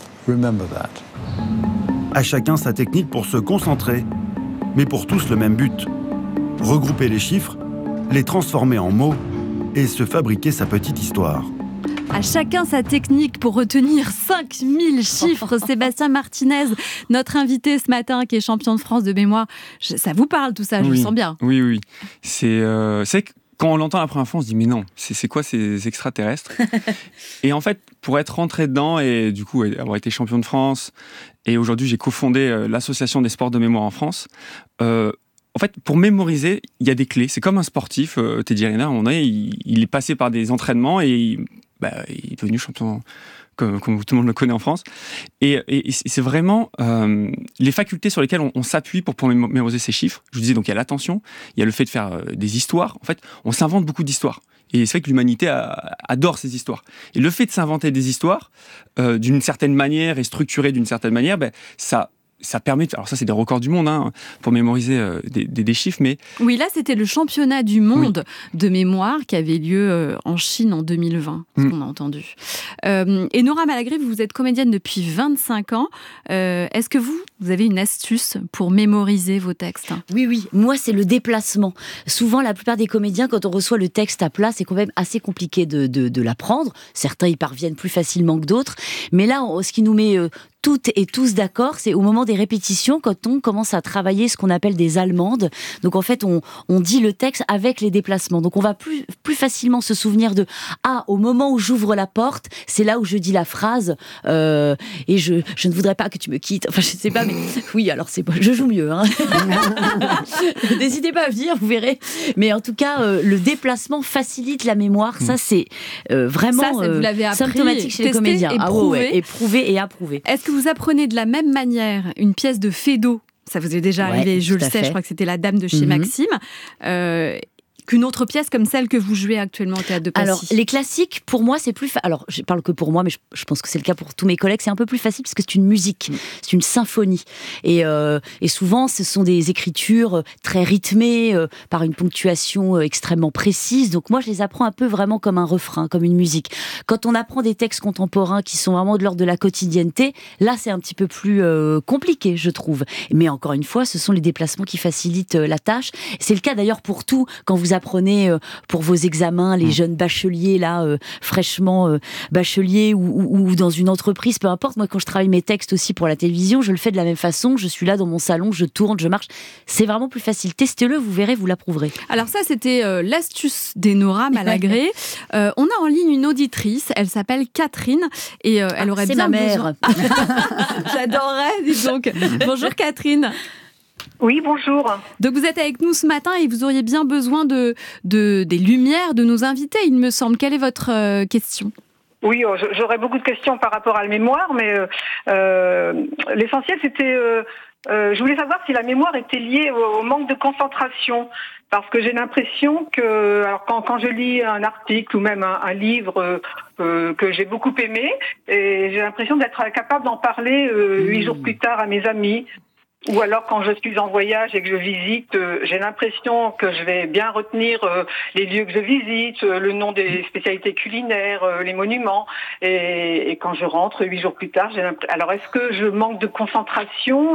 À chacun sa technique pour se concentrer, mais pour tous le même but. Regrouper les chiffres, les transformer en mots et se fabriquer sa petite histoire. À chacun sa technique pour retenir cinq mille chiffres. Sébastien Martinez, notre invité ce matin, qui est champion de France de mémoire. Je, ça vous parle tout ça, je oui, le sens bien. Oui, oui. C'est, euh, c'est que quand on l'entend la première fois, on se dit mais non, c'est, c'est quoi ces extraterrestres ? Et en fait, pour être rentré dedans et du coup avoir été champion de France, et aujourd'hui j'ai cofondé euh, l'association des sports de mémoire en France. Euh, En fait, pour mémoriser, il y a des clés. C'est comme un sportif. Euh, Teddy Riner, à un moment donné, il, il est passé par des entraînements et il, bah, il est devenu champion, comme, comme tout le monde le connaît en France. Et, et, et c'est vraiment euh, les facultés sur lesquelles on, on s'appuie pour, pour mémoriser ces chiffres. Je vous disais, donc il y a l'attention, il y a le fait de faire euh, des histoires. En fait, on s'invente beaucoup d'histoires. Et c'est vrai que l'humanité a, adore ces histoires. Et le fait de s'inventer des histoires euh, d'une certaine manière et structurées d'une certaine manière, bah, ça... Ça permet, de, alors ça c'est des records du monde hein, pour mémoriser euh, des, des, des chiffres, mais... Oui, là c'était le championnat du monde oui. de mémoire qui avait lieu euh, en Chine en deux mille vingt, ce mmh. qu'on a entendu. Euh, et Nora Malagré, vous êtes comédienne depuis vingt-cinq ans. Euh, est-ce que vous, vous avez une astuce pour mémoriser vos textes ? Oui, oui, moi c'est le déplacement. Souvent, la plupart des comédiens, quand on reçoit le texte à plat, c'est quand même assez compliqué de, de, de l'apprendre. Certains y parviennent plus facilement que d'autres. Mais là, on, ce qui nous met... Euh, toutes et tous d'accord, c'est au moment des répétitions, quand on commence à travailler ce qu'on appelle des allemandes. Donc en fait, on, on dit le texte avec les déplacements. Donc on va plus, plus facilement se souvenir de « Ah, au moment où j'ouvre la porte, c'est là où je dis la phrase euh, et je, je ne voudrais pas que tu me quittes. » Enfin, je ne sais pas, mais oui, alors c'est je joue mieux. Hein. N'hésitez pas à venir, vous verrez. Mais en tout cas, euh, le déplacement facilite la mémoire. Ça, c'est euh, vraiment ça, c'est, vous l'avez appris, symptomatique chez les comédiens. Éprouvé. Ah ouais, ouais, éprouvé et approuvé. Est-ce que vous apprenez de la même manière une pièce de Feydeau ? Ça vous est déjà ouais, arrivé, je le sais, fait. je crois que c'était La Dame de chez mm-hmm. Maxime. Euh, qu'une autre pièce comme celle que vous jouez actuellement au Théâtre de Passy. Alors, les classiques, pour moi, c'est plus... Fa... Alors, je parle que pour moi, mais je, je pense que c'est le cas pour tous mes collègues. C'est un peu plus facile parce que c'est une musique, c'est une symphonie. Et, euh, et souvent, ce sont des écritures très rythmées, euh, par une ponctuation euh, extrêmement précise. Donc moi, je les apprends un peu vraiment comme un refrain, comme une musique. Quand on apprend des textes contemporains qui sont vraiment de l'ordre de la quotidienneté, là, c'est un petit peu plus euh, compliqué, je trouve. Mais encore une fois, ce sont les déplacements qui facilitent euh, la tâche. C'est le cas d'ailleurs pour tout. Quand vous apprenez euh, pour vos examens, les mmh. jeunes bacheliers là, euh, fraîchement euh, bacheliers ou, ou, ou dans une entreprise, peu importe. Moi, quand je travaille mes textes aussi pour la télévision, je le fais de la même façon. Je suis là dans mon salon, je tourne, je marche. C'est vraiment plus facile. Testez-le, vous verrez, vous l'approuverez. Alors ça, c'était euh, l'astuce d'Enora Malagré. euh, on a en ligne une auditrice. Elle s'appelle Catherine et euh, elle ah, aurait c'est bien ma mère. J'adorerais, dis donc. Bonjour Catherine. Oui, bonjour. Donc vous êtes avec nous ce matin et vous auriez bien besoin de, de, des lumières de nos invités, il me semble. Quelle est votre euh, question ? Oui, j'aurais beaucoup de questions par rapport à la mémoire, mais euh, euh, l'essentiel c'était... Euh, euh, je voulais savoir si la mémoire était liée au, au manque de concentration. Parce que j'ai l'impression que, alors quand, quand je lis un article ou même un, un livre euh, euh, que j'ai beaucoup aimé, et j'ai l'impression d'être capable d'en parler euh, huit jours plus tard à mes amis. Ou alors quand je suis en voyage et que je visite, euh, j'ai l'impression que je vais bien retenir euh, les lieux que je visite, euh, le nom des spécialités culinaires, euh, les monuments. Et, et quand je rentre huit jours plus tard, j'ai l'impression... Alors est-ce que je manque de concentration ?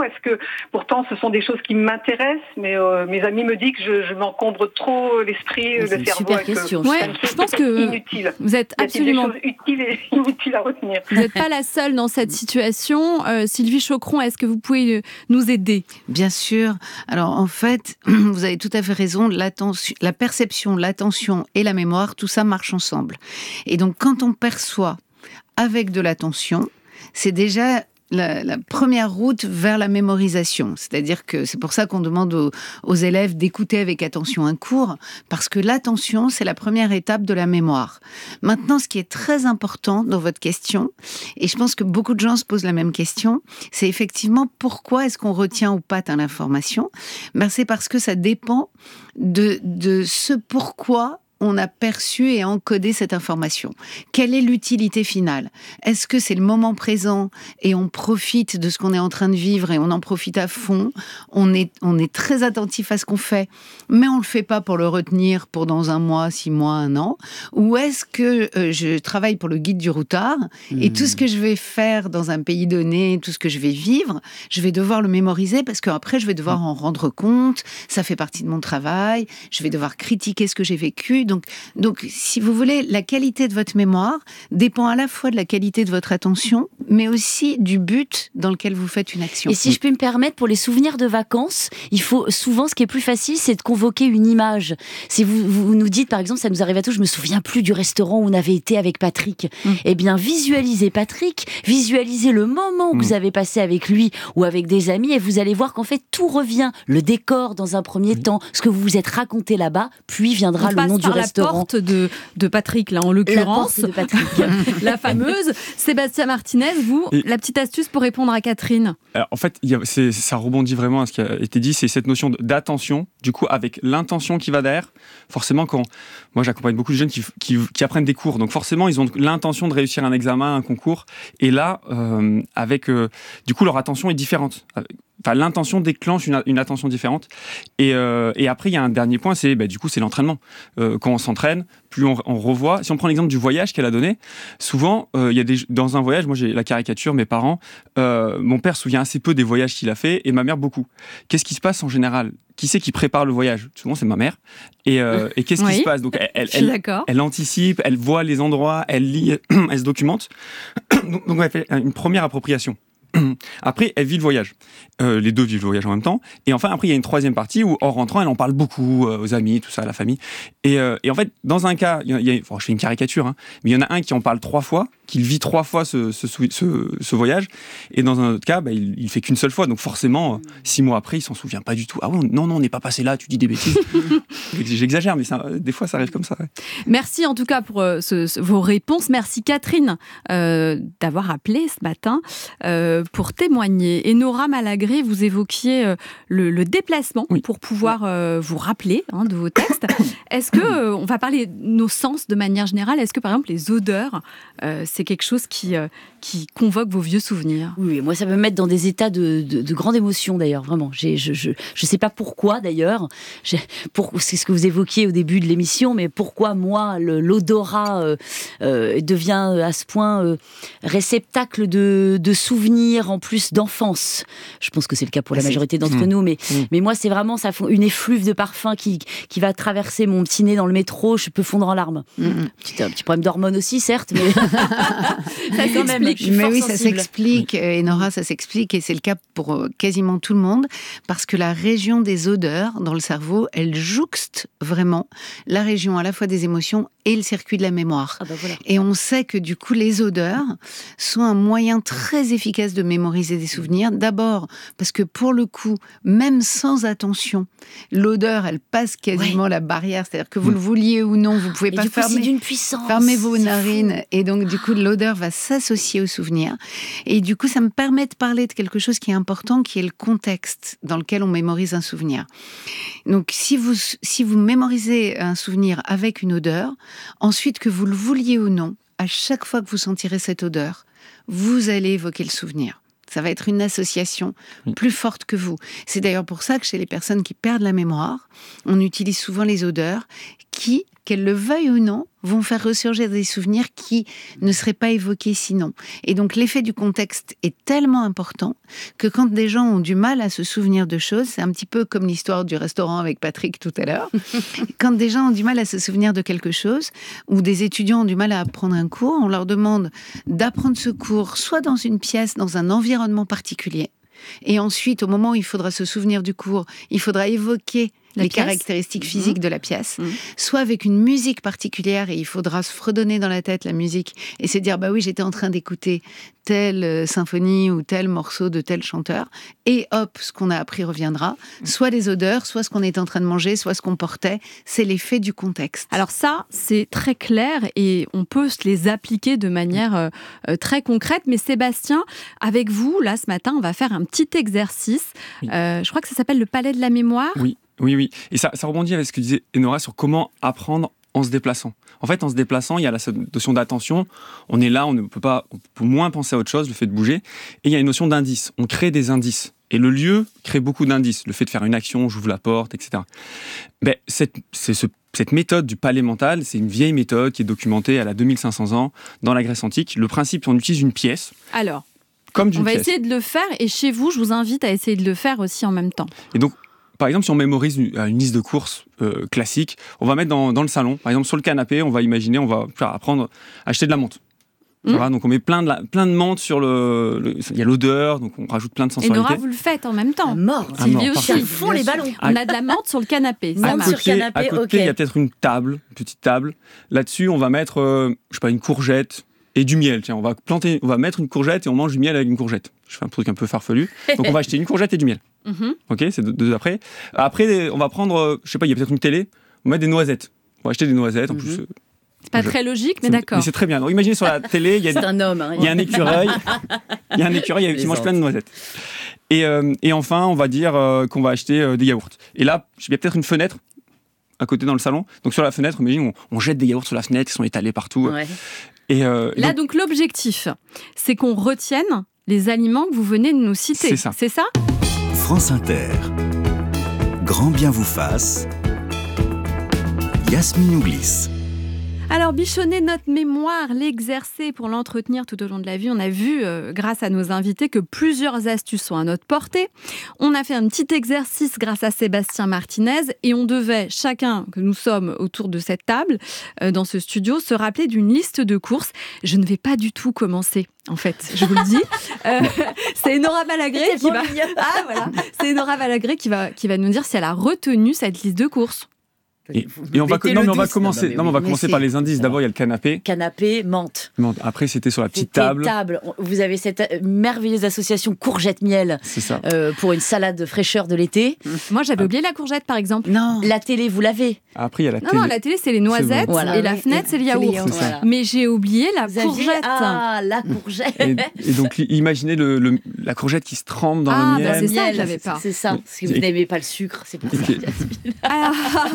Est-ce que pourtant ce sont des choses qui m'intéressent, mais euh, mes amis me disent que je, je m'encombre trop l'esprit, oh, le cerveau. Super question. Que ouais, je pense que inutile. Vous êtes absolument des choses utiles et inutiles à retenir. Vous n'êtes pas la seule dans cette situation. Euh, Sylvie Choqueron, est-ce que vous pouvez nous aider ? Bien sûr. Alors en fait, vous avez tout à fait raison, l'attention, la perception, l'attention et la mémoire, tout ça marche ensemble. Et donc quand on perçoit avec de l'attention, c'est déjà la, la première route vers la mémorisation. C'est-à-dire que c'est pour ça qu'on demande aux, aux élèves d'écouter avec attention un cours, parce que l'attention, c'est la première étape de la mémoire. Maintenant, ce qui est très important dans votre question, et je pense que beaucoup de gens se posent la même question, c'est effectivement pourquoi est-ce qu'on retient ou pas telle information ? Ben, c'est parce que ça dépend de, de ce pourquoi on a perçu et encodé cette information. Quelle est l'utilité finale ? Est-ce que c'est le moment présent et on profite de ce qu'on est en train de vivre et on en profite à fond ? On est, on est très attentif à ce qu'on fait, mais on ne le fait pas pour le retenir pour dans un mois, six mois, un an ? Ou est-ce que euh, je travaille pour le guide du routard mmh. et tout ce que je vais faire dans un pays donné, tout ce que je vais vivre, je vais devoir le mémoriser parce qu'après je vais devoir en rendre compte, ça fait partie de mon travail, je vais devoir critiquer ce que j'ai vécu. Donc, donc, si vous voulez, la qualité de votre mémoire dépend à la fois de la qualité de votre attention, mais aussi du but dans lequel vous faites une action. Et si je peux me permettre, pour les souvenirs de vacances, il faut souvent, ce qui est plus facile, c'est de convoquer une image. Si vous, vous nous dites, par exemple, ça nous arrive à tous, je me souviens plus du restaurant où on avait été avec Patrick. Mmh. Eh bien, visualisez Patrick, visualisez le moment que mmh. vous avez passé avec lui ou avec des amis, et vous allez voir qu'en fait, tout revient. Le décor dans un premier mmh. temps, ce que vous vous êtes raconté là-bas, puis viendra on le nom du restaurant. La porte de, de Patrick, là, en l'occurrence. La porte de Patrick. La fameuse. Sébastien Martinez, vous, et la petite astuce pour répondre à Catherine. Alors, en fait, il y a, c'est, ça rebondit vraiment à ce qui a été dit, c'est cette notion d'attention, du coup, avec l'intention qui va derrière. Forcément, quand moi, j'accompagne beaucoup de jeunes qui, qui, qui apprennent des cours, donc forcément, ils ont l'intention de réussir un examen, un concours, et là, euh, avec, euh, du coup, leur attention est différente. Enfin, l'intention déclenche une, une attention différente. Et, euh, et après, il y a un dernier point, c'est bah, du coup, c'est l'entraînement. Euh, quand on s'entraîne, plus on, on revoit. Si on prend l'exemple du voyage qu'elle a donné, souvent, euh, il y a des, dans un voyage, moi j'ai la caricature, mes parents, euh, mon père se souvient assez peu des voyages qu'il a fait et ma mère beaucoup. Qu'est-ce qui se passe en général ? Qui c'est qui prépare le voyage ? Souvent, c'est ma mère. Et, euh, et qu'est-ce oui, qui se passe ? Donc, elle, elle, elle, elle anticipe, elle voit les endroits, elle lit, elle se documente. donc, donc, elle fait une première appropriation. Après, elle vit le voyage. Euh, les deux vivent le voyage en même temps. Et enfin, après, il y a une troisième partie où, en rentrant, elle en parle beaucoup euh, aux amis, tout ça, à la famille. Et, euh, et en fait, dans un cas, il y a, bon, je fais une caricature, hein, mais il y en a un qui en parle trois fois, qui vit trois fois ce, ce, ce, ce voyage. Et dans un autre cas, bah, il, il fait qu'une seule fois. Donc forcément, euh, six mois après, il s'en souvient pas du tout. Ah ouais, non, non, on n'est pas passé là, tu dis des bêtises. J'exagère, mais ça, des fois, ça arrive comme ça. Ouais. Merci en tout cas pour euh, ce, ce, vos réponses. Merci Catherine euh, d'avoir appelé ce matin. Euh, pour témoigner. Enora Malagré, vous évoquiez euh, le, le déplacement oui. pour pouvoir euh, vous rappeler hein, de vos textes. Est-ce que, euh, on va parler de nos sens de manière générale, est-ce que par exemple les odeurs, euh, c'est c'est quelque chose qui, euh, qui convoque vos vieux souvenirs. Oui, moi ça peut me mettre dans des états de, de, de grande émotion d'ailleurs, vraiment. J'ai, je, je, je sais pas pourquoi d'ailleurs, J'ai, pour, c'est ce que vous évoquiez au début de l'émission, mais pourquoi moi le, l'odorat euh, euh, devient à ce point euh, réceptacle de, de souvenirs en plus d'enfance. Je pense que c'est le cas pour la majorité d'entre mmh. nous, mais, mmh. mais moi c'est vraiment ça, une effluve de parfum qui, qui va traverser mon petit nez dans le métro, je peux fondre en larmes. Mmh. Petit, un petit problème d'hormones aussi, certes, mais ça quand même. Mais oui, sensible. Ça s'explique, et Nora, ça s'explique, et c'est le cas pour quasiment tout le monde, parce que la région des odeurs dans le cerveau, elle jouxte vraiment la région à la fois des émotions et le circuit de la mémoire. Ah bah voilà. Et on sait que du coup, les odeurs sont un moyen très efficace de mémoriser des souvenirs. D'abord, parce que pour le coup, même sans attention, l'odeur, elle passe quasiment ouais. la barrière. C'est-à-dire que vous mmh. le vouliez ou non, vous pouvez et pas du coup, fermer, c'est d'une puissance. fermer vos narines. Fou. Et donc, du coup, l'odeur va s'associer au souvenir. Et du coup, ça me permet de parler de quelque chose qui est important, qui est le contexte dans lequel on mémorise un souvenir. Donc, si vous, si vous mémorisez un souvenir avec une odeur, ensuite, que vous le vouliez ou non, à chaque fois que vous sentirez cette odeur, vous allez évoquer le souvenir. Ça va être une association plus forte que vous. C'est d'ailleurs pour ça que chez les personnes qui perdent la mémoire, on utilise souvent les odeurs qui, qu'elles le veuillent ou non, vont faire ressurgir des souvenirs qui ne seraient pas évoqués sinon. Et donc l'effet du contexte est tellement important que quand des gens ont du mal à se souvenir de choses, c'est un petit peu comme l'histoire du restaurant avec Patrick tout à l'heure, quand des gens ont du mal à se souvenir de quelque chose, ou des étudiants ont du mal à apprendre un cours, on leur demande d'apprendre ce cours soit dans une pièce, dans un environnement particulier, et ensuite, au moment où il faudra se souvenir du cours, il faudra évoquer la les pièce. caractéristiques physiques mmh. de la pièce, mmh. soit avec une musique particulière, et il faudra se fredonner dans la tête la musique, et se dire, bah oui, j'étais en train d'écouter telle euh, symphonie ou tel morceau de tel chanteur, et hop, ce qu'on a appris reviendra, mmh. soit les odeurs, soit ce qu'on était en train de manger, soit ce qu'on portait, c'est l'effet du contexte. Alors ça, c'est très clair, et on peut se les appliquer de manière euh, euh, très concrète, mais Sébastien, avec vous, là, ce matin, on va faire un petit exercice, oui. euh, je crois que ça s'appelle le palais de la mémoire. Oui. Oui, oui. Et ça, ça rebondit avec ce que disait Enora sur comment apprendre en se déplaçant. En fait, en se déplaçant, il y a la notion d'attention. On est là, on ne peut pas, on peut moins penser à autre chose, le fait de bouger. Et il y a une notion d'indice. On crée des indices. Et le lieu crée beaucoup d'indices. Le fait de faire une action, j'ouvre la porte, et cetera. Ben, cette, c'est ce, cette méthode du palais mental, c'est une vieille méthode qui est documentée à la deux mille cinq cents ans dans la Grèce antique. Le principe, on utilise une pièce. Alors, comme d'une on va pièce. essayer de le faire. Et chez vous, je vous invite à essayer de le faire aussi en même temps. Et donc, par exemple, si on mémorise une, une liste de courses euh, classique, on va mettre dans, dans le salon. Par exemple, sur le canapé, on va imaginer, on va apprendre à acheter de la menthe. Mmh. Voilà, donc on met plein de, la, plein de menthe sur le, le... Il y a l'odeur, donc on rajoute plein de sensorialité. Et Nora, vous le faites en même temps. Mort. Sylvie aussi. Ils font les ballons. On a de la menthe sur le canapé. À côté, sur le canapé, à côté, okay. Il y a peut-être une table, une petite table. Là-dessus, on va mettre, euh, je sais pas, une courgette et du miel. Tiens, on va planter, on va mettre une courgette et on mange du miel avec une courgette. Je fais un truc un peu farfelu. Donc on va acheter une courgette et du miel. Mm-hmm. Ok, c'est deux, deux après. Après, on va prendre, je sais pas, il y a peut-être une télé. On va mettre des noisettes. On va acheter des noisettes. En mm-hmm. plus, euh, c'est pas je... très logique, mais c'est... d'accord. Mais c'est très bien. Donc imaginez sur la télé, il y a, c'est un homme, hein, il y a un écureuil, il y a un écureuil qui mange plein de noisettes. Et, euh, et enfin, on va dire euh, qu'on va acheter euh, des yaourts. Et là, il y a peut-être une fenêtre à côté dans le salon. Donc sur la fenêtre, imagine, on, on jette des yaourts sur la fenêtre, ils sont étalés partout. Ouais. Et euh, là, donc... donc l'objectif, c'est qu'on retienne les aliments que vous venez de nous citer. C'est ça. C'est ça ? France Inter. Grand bien vous fasse. Yasmine Ouglis. Alors, bichonner notre mémoire, l'exercer pour l'entretenir tout au long de la vie, on a vu, euh, grâce à nos invités, que plusieurs astuces sont à notre portée. On a fait un petit exercice grâce à Sébastien Martinez et on devait, chacun que nous sommes autour de cette table, euh, dans ce studio, se rappeler d'une liste de courses. Je ne vais pas du tout commencer. En fait, je vous le dis, euh, c'est Enora Malagré qui va. Ah voilà, c'est Enora Malagré qui va qui va nous dire si elle a retenu cette liste de courses. Et, et on va, non, mais on va commencer, non, mais non, mais on va commencer par les indices. D'abord, il y a le canapé. Canapé, menthe. menthe. Après, c'était sur la petite c'était table. table. Vous avez cette merveilleuse association courgette-miel euh, pour une salade de fraîcheur de l'été. Moi, j'avais ah. oublié la courgette, par exemple. Non. La télé, vous l'avez. Après, il y a la non, télé. Non, la télé, c'est les noisettes. C'est voilà. Et la fenêtre, c'est le yaourt. C'est voilà. Mais j'ai oublié la vous courgette. Aviez... Ah, la courgette. Et, et donc, imaginez le, le, la courgette qui se trempe dans ah, le miel. Bah c'est ça que j'avais pas. C'est ça. Parce que vous n'aimez pas le sucre, c'est pour ça.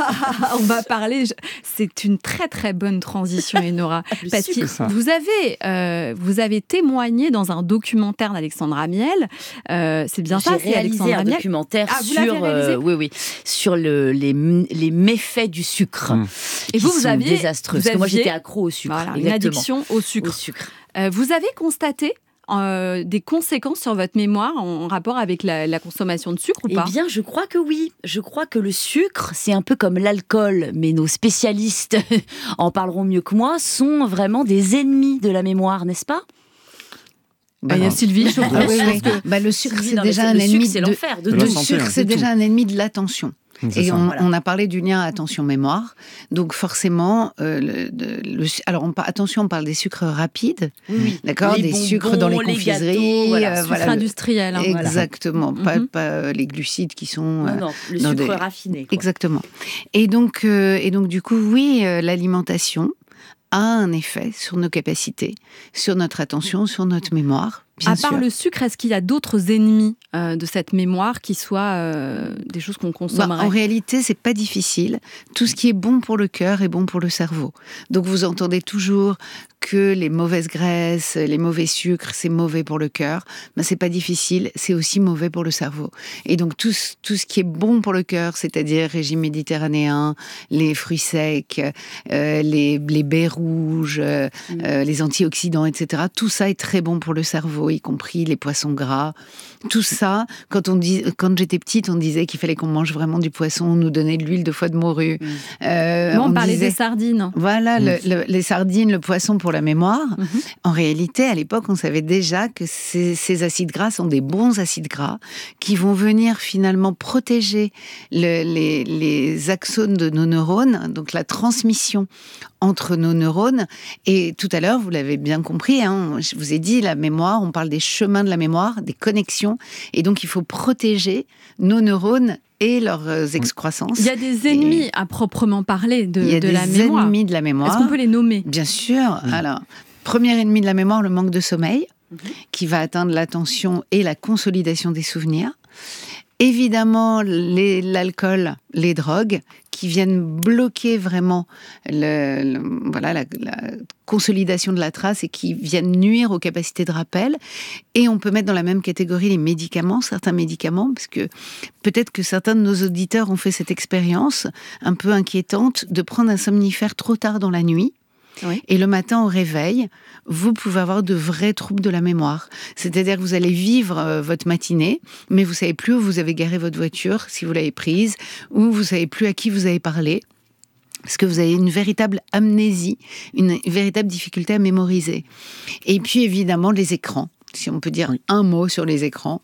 on va parler. C'est une très très bonne transition, Enora, parce sucre, que ça. vous avez euh, vous avez témoigné dans un documentaire d'Alexandra Miel. Euh, c'est bien ça, J'ai c'est réalisé Alexandra un Miel. documentaire Ah, vous l'avez sur, réalisé euh, oui, oui, sur le, les, les méfaits du sucre. Mmh. Et qui vous, vous sont aviez désastreux. vous Parce que moi, aviez- j'étais accro au sucre. Voilà, une exactement. addiction au sucre. Au sucre. Euh, vous avez constaté euh, des conséquences sur votre mémoire en rapport avec la, la consommation de sucre ou Eh pas? bien, je crois que oui. Je crois que le sucre, c'est un peu comme l'alcool, mais nos spécialistes en parleront mieux que moi, sont vraiment des ennemis de la mémoire, n'est-ce pas? Bah, il y a Sylvie, je Ah pense oui, oui. que- Bah, le sucre, Sylvie, c'est non, mais déjà c'est- un le sucre, ennemi c'est de l'enfer, de le tout. sucre, hein, c'est de déjà tout. un ennemi de l'attention. C'est Et ça. on, Voilà. on a parlé du lien attention-mémoire. Donc forcément, euh, le, de- le- alors on, par- attention, on parle des sucres rapides, Oui, oui. d'accord, Les des bonbons, sucres dans les les confiseries, gâteaux, voilà, euh, sucre Sucre le- industriel. hein, voilà. Exactement, pas, Mhm. pas, euh, les glucides qui sont. euh, Non, non, le dans sucre des- raffiné. quoi. Exactement. Et donc, euh, et donc du coup, oui, euh, l'alimentation a un effet sur nos capacités, sur notre attention, sur notre mémoire. Bien À part sûr. le sucre, est-ce qu'il y a d'autres ennemis euh, de cette mémoire qui soient euh, des choses qu'on Bah, consommerait? en réalité, c'est pas difficile. Tout ce qui est bon pour le cœur est bon pour le cerveau. Donc vous entendez toujours que les mauvaises graisses, les mauvais sucres, c'est mauvais pour le cœur. Ben, c'est pas difficile, c'est aussi mauvais pour le cerveau. Et donc tout, ce- tout ce qui est bon pour le cœur, c'est-à-dire régime méditerranéen, les fruits secs, euh, les, les baies rouges, euh, euh, les antioxydants, et cetera. Tout ça est très bon pour le cerveau, y compris les poissons gras. Tout ça, quand on dit, quand j'étais petite, on disait qu'il fallait qu'on mange vraiment du poisson, on nous donnait de l'huile de foie de morue. Euh, Moi, on, parlait disait- des sardines. Voilà, Mm. le- le- les sardines, le poisson pour la mémoire. Mhm. En réalité, à l'époque, on savait déjà que ces, ces acides gras sont des bons acides gras qui vont venir finalement protéger le- les, les axones de nos neurones, donc la transmission entre nos neurones. Et tout à l'heure, vous l'avez bien compris, hein, je vous ai dit, la mémoire, on parle des chemins de la mémoire, des connexions. Et donc, il faut protéger nos neurones et leurs euh, excroissances. Il y a des ennemis à proprement parler de, Il y a de des la mémoire. ennemis de la mémoire. Est-ce qu'on peut les nommer? Bien sûr. Alors, premier ennemi de la mémoire, le manque de sommeil, qui va atteindre l'attention et la consolidation des souvenirs. Évidemment, les- l'alcool, les drogues, qui viennent bloquer vraiment le, le- voilà, la, la consolidation de la trace et qui viennent nuire aux capacités de rappel. Et on peut mettre dans la même catégorie les médicaments, certains médicaments, parce que peut-être que certains de nos auditeurs ont fait cette expérience un peu inquiétante de prendre un somnifère trop tard dans la nuit. Oui. Et le matin au réveil, vous pouvez avoir de vrais troubles de la mémoire. C'est-à-dire que vous allez vivre euh, votre matinée, mais vous savez plus où vous avez garé votre voiture, si vous l'avez prise, ou vous savez plus à qui vous avez parlé. Parce que vous avez une véritable amnésie, une véritable difficulté à mémoriser. Et puis évidemment les écrans, si on peut dire un mot sur les écrans,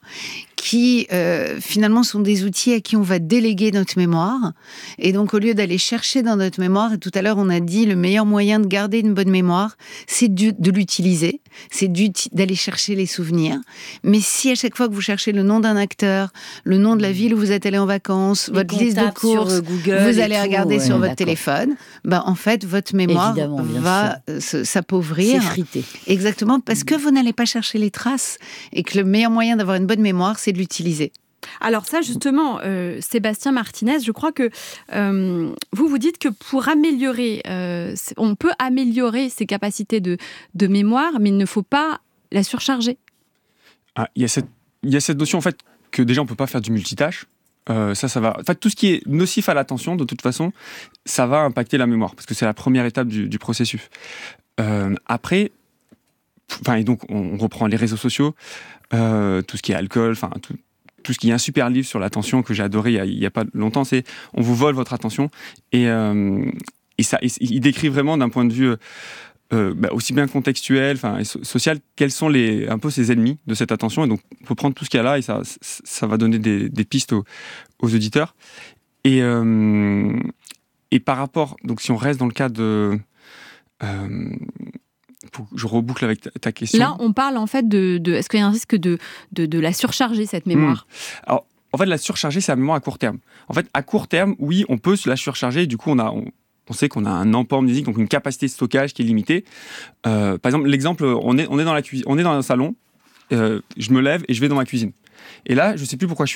qui euh, finalement sont des outils à qui on va déléguer notre mémoire. Et donc au lieu d'aller chercher dans notre mémoire, et tout à l'heure on a dit le meilleur moyen de garder une bonne mémoire, c'est du- de l'utiliser, c'est d'uti- d'aller chercher les souvenirs. Mais si à chaque fois que vous cherchez le nom d'un acteur, le nom de la ville où vous êtes allé en vacances, Les votre liste de contacts sur, courses, euh, Google vous et allez tout, regarder ouais, sur votre d'accord. téléphone, ben, en fait votre mémoire Évidemment, bien va euh, se- s'appauvrir. S'effriter. Exactement, parce que vous n'allez pas chercher les traces et que le meilleur moyen d'avoir une bonne mémoire, c'est de l'utiliser. Alors ça, justement, euh, Sébastien Martinez, je crois que euh, vous vous dites que pour améliorer, euh, c'est- on peut améliorer ses capacités de, de mémoire, mais il ne faut pas la surcharger. Ah, il y a cette, il y a cette notion en fait que déjà on peut pas faire du multitâche. Euh, ça, ça va. En fait, tout ce qui est nocif à l'attention, de toute façon, ça va impacter la mémoire parce que c'est la première étape du, du processus. Euh, après, enfin, et donc on, on reprend les réseaux sociaux, euh, tout ce qui est alcool, enfin tout, tout ce qui est un super livre sur l'attention que j'ai adoré il y a, il y a pas longtemps, c'est on vous vole votre attention et euh, et ça, et, il décrit vraiment d'un point de vue Euh, bah, aussi bien contextuel, enfin et so- social, quels sont les un peu ces ennemis de cette attention. Et donc, il faut prendre tout ce qu'il y a là et ça, ça va donner des, des pistes aux, aux auditeurs. Et, euh, et par rapport, donc si on reste dans le cas de, euh, faut que je reboucle avec ta, ta question. Là, on parle en fait de, de est-ce qu'il y a un risque de, de, de la surcharger, cette mémoire? Mmh. Alors, en fait, la surcharger, c'est la mémoire à court terme. En fait, à court terme, oui, on peut se la surcharger. Du coup, on a on, On sait qu'on a un emport amnésique, donc une capacité de stockage qui est limitée. Euh, par exemple, l'exemple, on est, on est dans la cuisine, on est dans un salon, euh, je me lève et je vais dans ma cuisine. Et là, je ne sais plus pourquoi je suis là.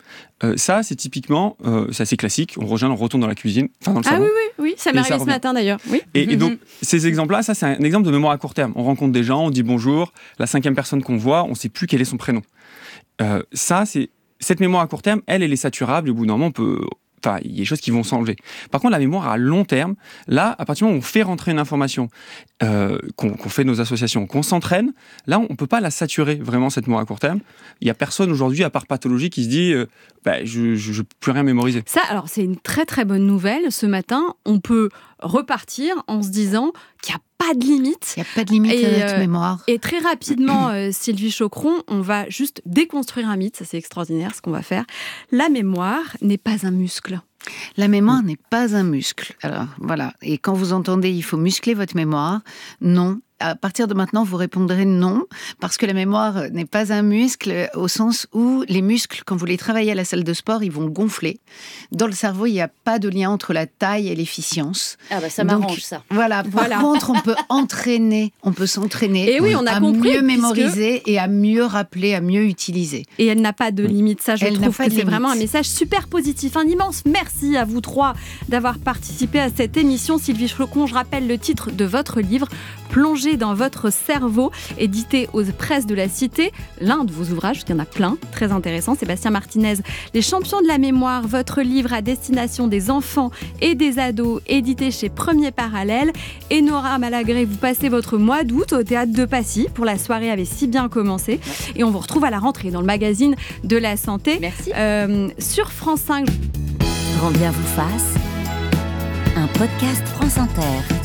Euh, ça, c'est typiquement, euh, c'est assez classique. On revient, on retourne dans la cuisine, enfin dans le Ah salon. oui, oui, oui, ça m'est arrivé ce matin d'ailleurs. Oui. Et, et donc, ces exemples-là, ça, c'est un exemple de mémoire à court terme. On rencontre des gens, on dit bonjour, la cinquième personne qu'on voit, on ne sait plus quel est son prénom. Euh, ça, c'est cette mémoire à court terme, elle, elle est saturable. Et au bout d'un moment, on peut. Enfin, il y a des choses qui vont s'enlever. Par contre, la mémoire à long terme, là, à partir du moment où on fait rentrer une information, euh, qu'on, qu'on fait nos associations, qu'on s'entraîne, là, on ne peut pas la saturer, vraiment, cette mémoire à court terme. Il n'y a personne aujourd'hui, à part pathologie, qui se dit euh, bah, je ne peux plus rien mémoriser. Ça, alors, c'est une très, très bonne nouvelle. Ce matin, on peut repartir en se disant qu'il n'y a pas de limite. Il n'y a pas de limite et, à notre euh, mémoire. Et très rapidement, euh, Sylvie Choqueron, on va juste déconstruire un mythe. Ça, c'est extraordinaire ce qu'on va faire. La mémoire n'est pas un muscle. La mémoire n'est pas un muscle. Alors, voilà. Et quand vous entendez « il faut muscler votre mémoire », non. À partir de maintenant, vous répondrez non, parce que la mémoire n'est pas un muscle, au sens où les muscles, quand vous les travaillez à la salle de sport, ils vont gonfler. Dans le cerveau, il n'y a pas de lien entre la taille et l'efficience. Ah bah ça Donc, m'arrange, ça. Voilà. Par Voilà. contre, on peut entraîner, on peut s'entraîner Et oui, on a à compris, mieux mémoriser puisque... et à mieux rappeler, à mieux utiliser. Et elle n'a pas de limite. Ça, je Elle n'a trouve pas que de c'est limite. vraiment un message super positif. Un immense merci à vous trois d'avoir participé à cette émission. Sylvie Choqueron, je rappelle le titre de votre livre, Plongez dans votre cerveau, édité aux presses de la Cité. L'un de vos ouvrages, il y en a plein, très intéressant. Sébastien Martinez, Les champions de la mémoire, votre livre à destination des enfants et des ados, édité chez Premier Parallèle. Et Nora Malagré, vous passez votre mois d'août au Théâtre de Passy pour La soirée avait si bien commencé. Et on vous retrouve à la rentrée dans le magazine de la santé. Merci. Euh, sur France cinq. Grand bien vous fasse, un podcast France Inter.